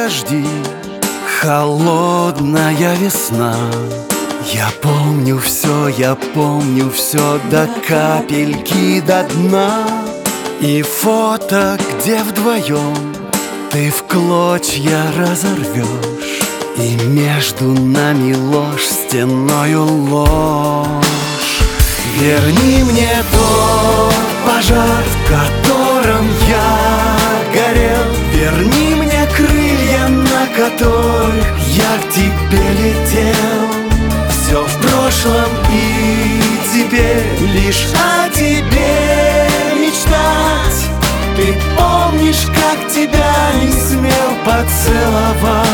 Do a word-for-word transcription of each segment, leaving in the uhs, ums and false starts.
дожди, холодная весна. Я помню все, я помню все до капельки до дна. И фото, где вдвоем ты в клочья разорвешь, и между нами ложь, стеною ложь. Верни мне тот пожар, в котором я горел. Верни мне крылья, на которых я к тебе летел. Все в прошлом, и теперь лишь о тебе мечтать. Ты помнишь, как тебя не смел поцеловать?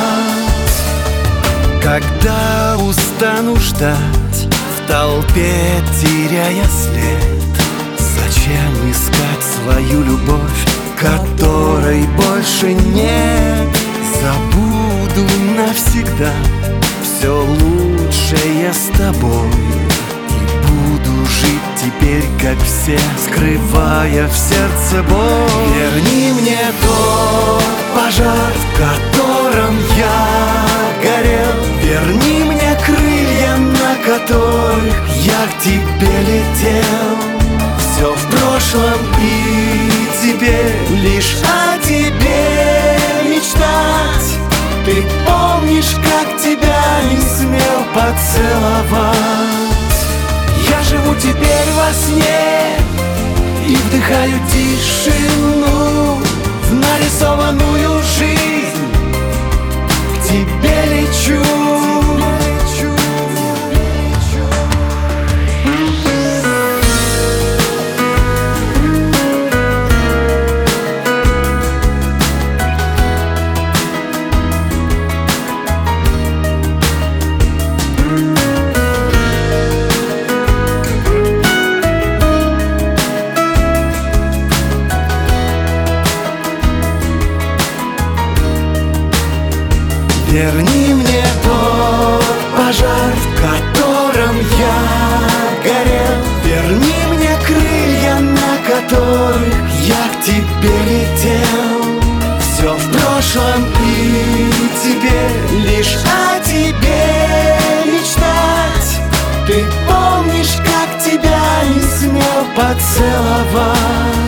Когда устану ждать, в толпе теряя след, зачем искать свою любовь, которой больше нет? Забуду навсегда все лучшее с тобой, и буду жить теперь, как все, скрывая в сердце боль. Верни мне тот пожар, в котором я горел. Верни мне крылья, на которых я к тебе летел. Все в прошлом, и теперь лишь о тебе мечтать. Ты помнишь, как тебя не смел поцеловать? Я живу теперь во сне и вдыхаю тишину, в нарисованную жизнь к тебе лечу. Верни мне тот пожар, в котором я горел. Верни мне крылья, на которых я к тебе летел. Все в прошлом, и теперь лишь о тебе мечтать. Ты помнишь, как тебя не смел поцеловать?